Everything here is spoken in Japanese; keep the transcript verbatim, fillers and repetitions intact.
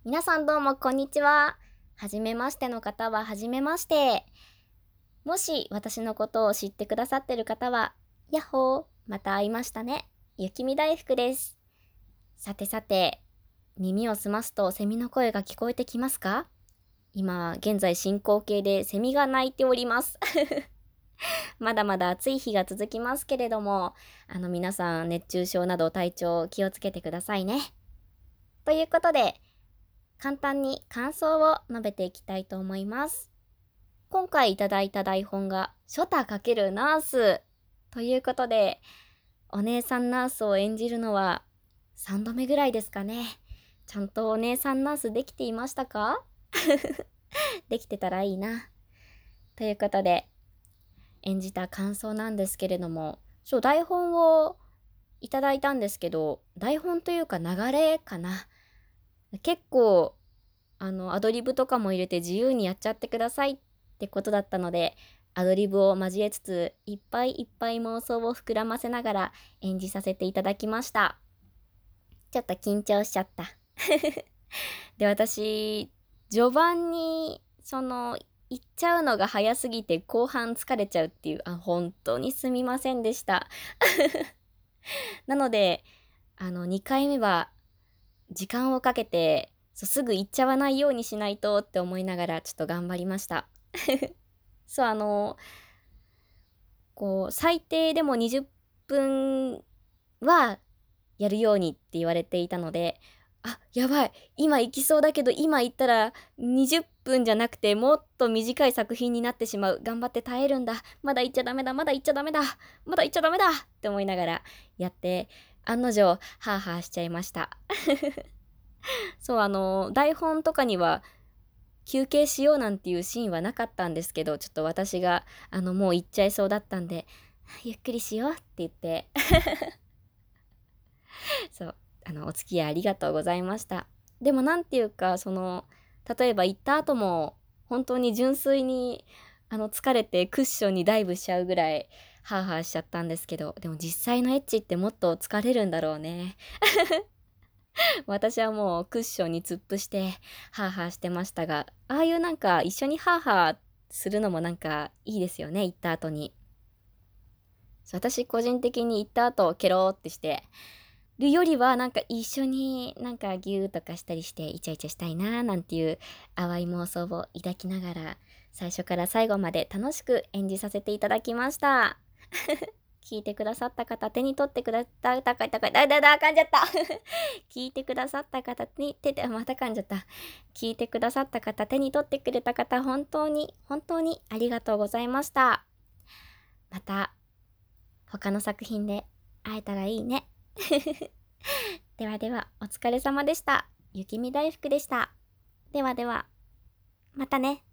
皆さんどうもこんにちは。はじめましての方ははじめまして。もし私のことを知ってくださってる方は、やっほー、また会いましたね。雪見大福です。さてさて、耳を澄ますとセミの声が聞こえてきますか？今、現在進行形でセミが鳴いております。まだまだ暑い日が続きますけれども、あの皆さん熱中症など体調気をつけてくださいね。ということで、簡単に感想を述べていきたいと思います。今回いただいた台本がショタ×ナースということで、お姉さんナースを演じるのはさんどめぐらいですかね。ちゃんとお姉さんナースできていましたか？できてたらいいな。ということで、演じた感想なんですけれども、そう、台本をいただいたんですけど、台本というか流れかな。結構あのアドリブとかも入れて自由にやっちゃってくださいってことだったので、アドリブを交えつついっぱいいっぱい妄想を膨らませながら演じさせていただきました。ちょっと緊張しちゃったで、私序盤にその行っちゃうのが早すぎて後半疲れちゃうっていう、あ、本当にすみませんでしたなので、あのにかいめは時間をかけて、そうすぐ行っちゃわないようにしないとって思いながらちょっと頑張りましたそう、あのこう最低でもにじゅっぷんはやるようにって言われていたので、あ、やばい、今行きそうだけど今行ったらにじゅっぷんじゃなくてもっと短い作品になってしまう、頑張って耐えるんだ、まだ行っちゃダメだ、まだ行っちゃダメだ、まだ行っちゃダメだって思いながらやって、案の定ハーハーしちゃいましたそう、あの台本とかには休憩しようなんていうシーンはなかったんですけど、ちょっと私があのもう行っちゃいそうだったんで、ゆっくりしようって言ってそう、あのお付き合いありがとうございました。でもなんていうか、その例えば行った後も本当に純粋にあの疲れてクッションにダイブしちゃうぐらいハーハーしちゃったんですけど、でも実際のエッチってもっと疲れるんだろうね私はもうクッションに突っ伏してハーハーしてましたが、ああいうなんか一緒にハーハーするのもなんかいいですよね、行った後に。私個人的に行った後ケローってしてるよりは、なんか一緒になんかギューとかしたりしてイチャイチャしたいなーなんていう淡い妄想を抱きながら、最初から最後まで楽しく演じさせていただきました聞いてくださった方、手に取ってくださった方、だだだ噛んじゃった聞いてくださった方に手で、また噛んじゃった。聞いてくださった方、手に取ってくれた方、本当に本当にありがとうございました。また他の作品で会えたらいいねではでは、お疲れ様でした。雪見大福でした。ではでは、またね。